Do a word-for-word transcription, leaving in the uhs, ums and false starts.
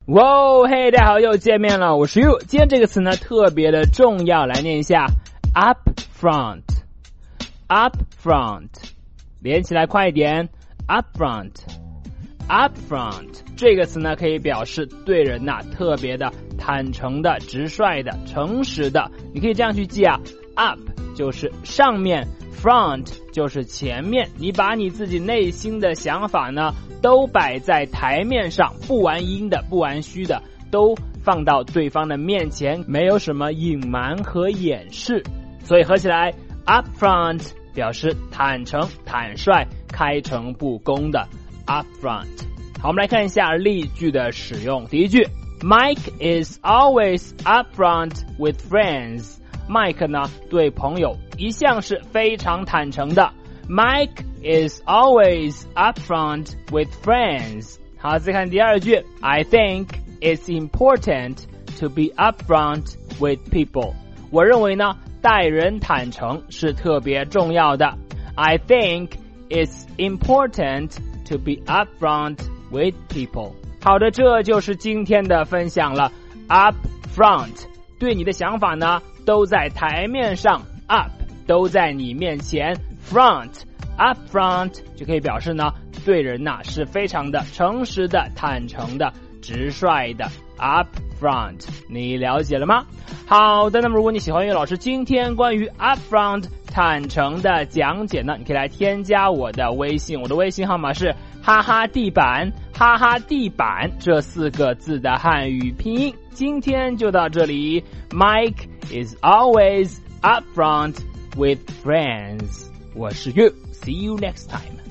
哇，嘿，大家好，又见面了，我是 You。今天这个词呢特别的重要，来念一下 up front up front， 连起来快一点 up front up front。 这个词呢可以表示对人呐、啊、特别的坦诚的、直率的、诚实的。你可以这样去记啊， up 就是上面， front 就是前面，你把你自己内心的想法呢都摆在台面上，不玩阴的，不玩虚的，都放到对方的面前，没有什么隐瞒和掩饰。所以合起来 up front 表示坦诚、坦率、开诚布公的 up front。 好，我们来看一下例句的使用。第一句， Mike is always up front with friends。 Mike 呢对朋友一向是非常坦诚的。Mike is always upfront with friends。 好，再看第二句， I think it's important to be upfront with people。 我认为呢待人坦诚是特别重要的。 I think it's important to be upfront with people。 好的，这就是今天的分享了。 Upfront 对你的想法呢都在台面上， up 都在你面前， front up front 就可以表示呢对人呐、啊、是非常的诚实的、坦诚的、直率的 up front。 你了解了吗？好的，那么如果你喜欢岳老师今天关于 up front 坦诚的讲解呢，你可以来添加我的微信，我的微信号码是哈哈地板，哈哈地板这四个字的汉语拼音。今天就到这里。 Mike is always up front with friends。 我是 You， see you next time。